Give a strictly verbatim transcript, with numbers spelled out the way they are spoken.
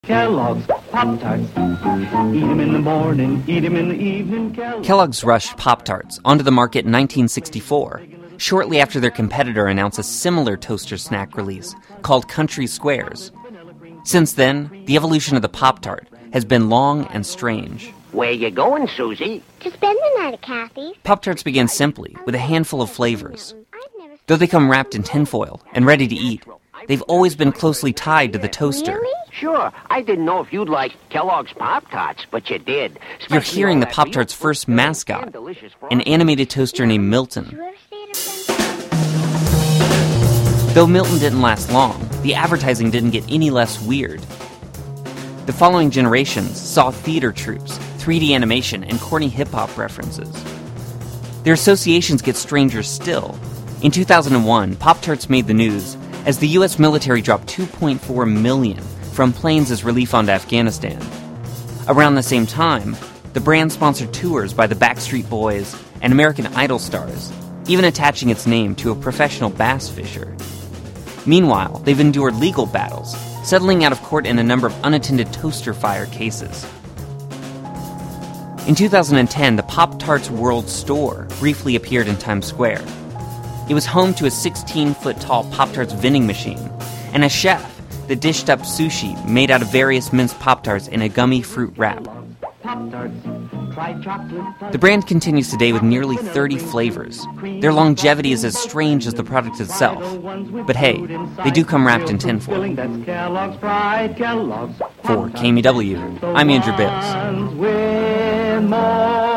Kellogg's Pop-Tarts. Eat 'em in the morning, eat 'em in the evening, Kellogg's. Kellogg's rushed Pop-Tarts onto the market in nineteen sixty-four, shortly after their competitor announced a similar toaster snack release called Country Squares. Since then, the evolution of the Pop-Tart has been long and strange. Where you going, Susie? To spend the night at Kathy's. Pop-Tarts began simply, with a handful of flavors. Though they come wrapped in tinfoil and ready to eat, they've always been closely tied to the toaster. Really? Sure, I didn't know if you'd like Kellogg's Pop-Tarts, but you did. You're hearing the Pop-Tart's first mascot, an animated toaster named Milton. You ever stayed at a friend's? Though Milton didn't last long, the advertising didn't get any less weird. The following generations saw theater troupes, three D animation, and corny hip-hop references. Their associations get stranger still. In two thousand one, Pop-Tarts made the news as the U S military dropped two point four million from planes as relief onto Afghanistan. Around the same time, the brand sponsored tours by the Backstreet Boys and American Idol stars, even attaching its name to a professional bass fisher. Meanwhile, they've endured legal battles, settling out of court in a number of unattended toaster fire cases. In two thousand ten, the Pop-Tarts World Store briefly appeared in Times Square. It was home to a sixteen-foot-tall Pop-Tarts vending machine and a chef that dished up sushi made out of various minced Pop-Tarts in a gummy fruit wrap. Pop-Tarts. Try chocolate fudge. The brand continues today with nearly thirty flavors. Their longevity is as strange as the product itself. But hey, they do come wrapped in tinfoil. That's Kellogg's Pride, Kellogg's For K M E W, I'm Andrew Bales. With more